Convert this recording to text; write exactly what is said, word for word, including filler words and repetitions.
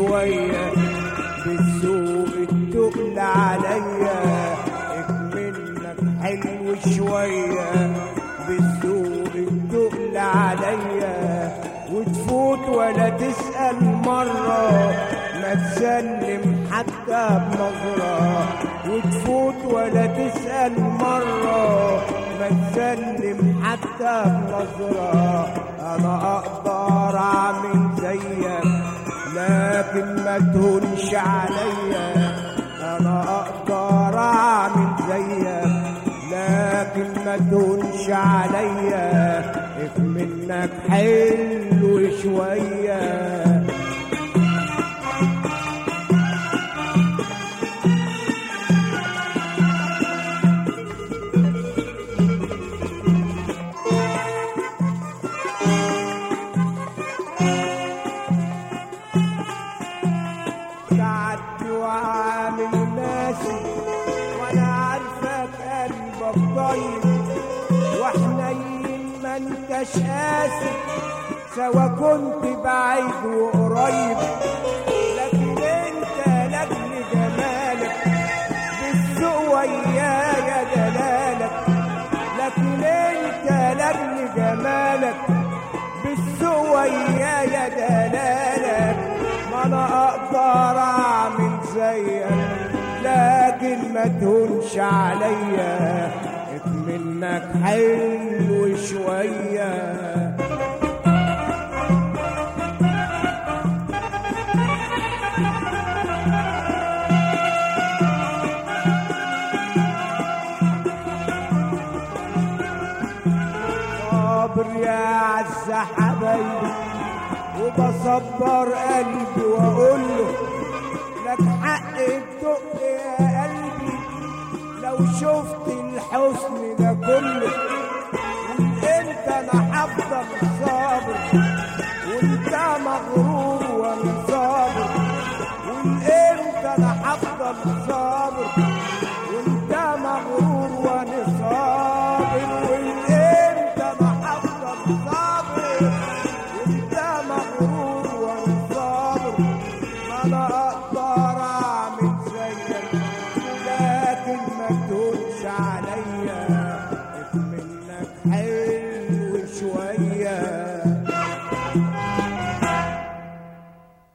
شوية بالسوق التقل عليا، اكمنك حلو شوية بالسوق التقل عليا، وتفوت ولا تسأل مرة، ما تسلم حتى بنظرة، وتفوت ولا تسأل مرة، ما تسلم حتى بنظرة. أنا أقدر أعمل زيك لكن ما تهونش عليا، أنا أقدر أعمل زيك لكن ما تهونش عليا، اكمنك حلو شوية. تعدي وعامل ناسي وانا عارفك قلبك طيب وحنين ما انتش قاسي، سوا كنت بعيد وقريب، لكن انت لاجل جمالك بالسوق ويايا دلالك، لكن انت لاجل جمالك بالسوق ويايا دلالك. ما انا اقدر اعمل زيك لكن ما تهونش عليا، اكمنك حلو شوية. صابر يا عز حبايبي وبصبر قلبي واقول له لك حق الدق يا قلبي، لو شفت الحسن ده كله وانت انا هفضل صابر، وانت مغرور وانا صابر، وانت انا هفضل صابر، وانت مغرور وانا صابر، وانت انا هفضل صابر، وانت مغرور وانا صابر. ما انا اقدر اعمل زيك لكن ما تهونش عليا.